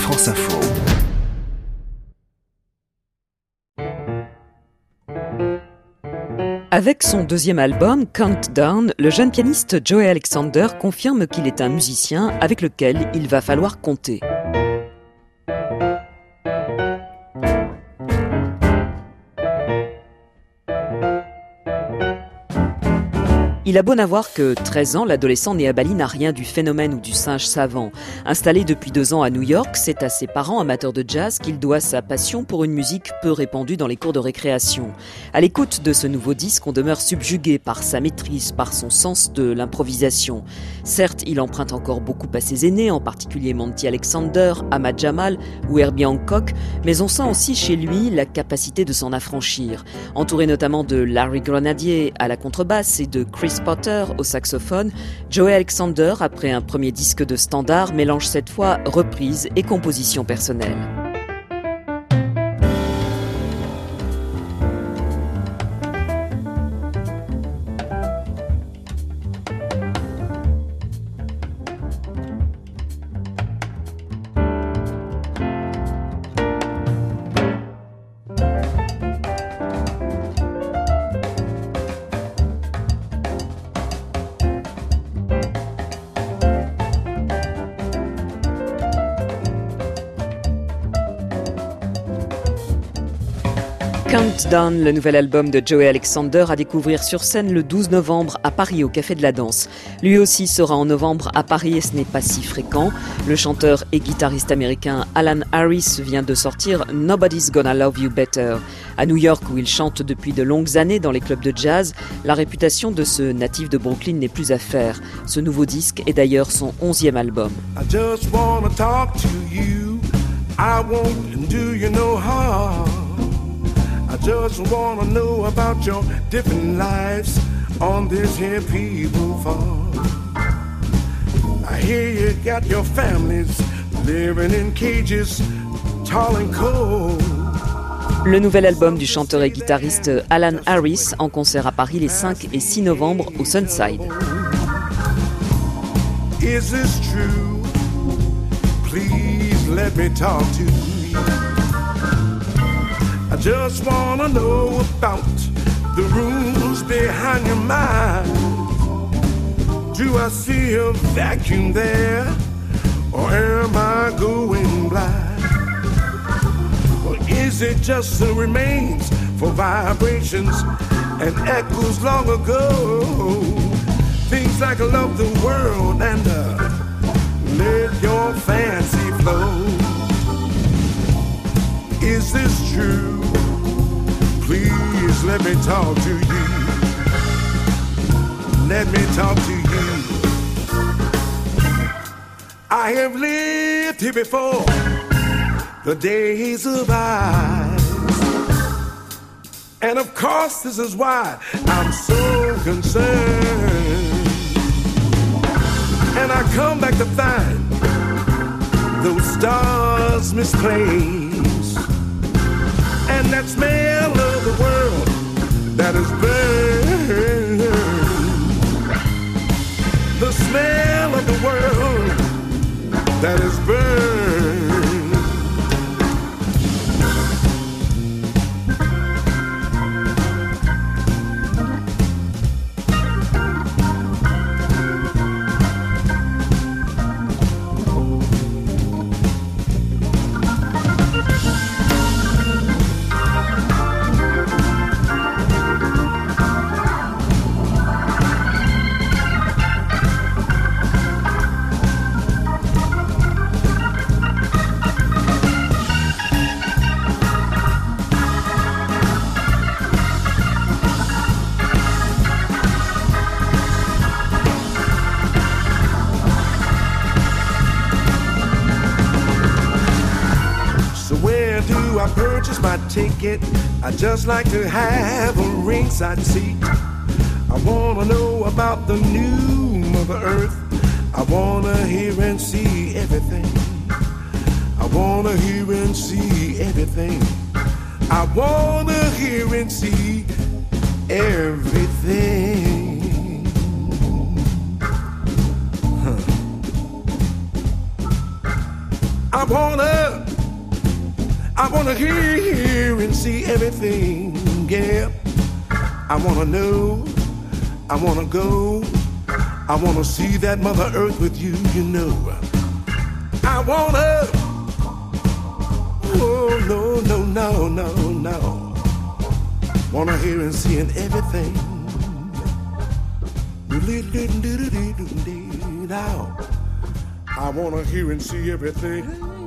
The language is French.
France Info. Avec son deuxième album, Countdown, le jeune pianiste Joey Alexander confirme qu'il est un musicien avec lequel il va falloir compter. Il a beau n'avoir que 13 ans, l'adolescent né à Bali n'a rien du phénomène ou du singe savant. Installé depuis 2 ans à New York, c'est à ses parents amateurs de jazz qu'il doit sa passion pour une musique peu répandue dans les cours de récréation. À l'écoute de ce nouveau disque, on demeure subjugué par sa maîtrise, par son sens de l'improvisation. Certes, il emprunte encore beaucoup à ses aînés, en particulier Monty Alexander, Ahmad Jamal ou Herbie Hancock, mais on sent aussi chez lui la capacité de s'en affranchir. Entouré notamment de Larry Grenadier à la contrebasse et de Chris Potter au saxophone, Joey Alexander, après un premier disque de standard, mélange cette fois reprise et composition personnelle. Countdown, le nouvel album de Joey Alexander, à découvrir sur scène le 12 novembre à Paris au Café de la Danse. Lui aussi sera en novembre à Paris et ce n'est pas si fréquent. Le chanteur et guitariste américain Alan Harris vient de sortir Nobody's Gonna Love You Better. À New York, où il chante depuis de longues années dans les clubs de jazz, la réputation de ce natif de Brooklyn n'est plus à faire. Ce nouveau disque est d'ailleurs son 11e album. I just wanna talk to you. I won't do you no harm. I just wanna know about your different lives on this here people farm. I hear you got your families living in cages, tall and cold. Le nouvel album du chanteur et guitariste Alan Harris en concert à Paris les 5 et 6 novembre au Sunside. Is this true? Please let me talk to you. I just wanna know about the rules behind your mind. Do I see a vacuum there, or am I going blind? Or is it just the remains for vibrations and echoes long ago? Things like love the world and let your fancy flow. Is this true? Please let me talk to you. Let me talk to you. I have lived here before, the days of ice. And of course this is why I'm so concerned. And I come back to find those stars misplaced. And that smell of the world that is burned. The smell of the world that is burned. I purchase my ticket. I just like to have a ringside seat. I wanna know about the new Mother Earth. I wanna hear and see everything. I wanna hear and see everything. I wanna hear and see everything. I wanna hear and see everything, yeah. I wanna know, I wanna go, I wanna see that Mother Earth with you, you know. I wanna, oh no, no, no, no, no. Wanna hear and see and everything. I wanna hear and see everything.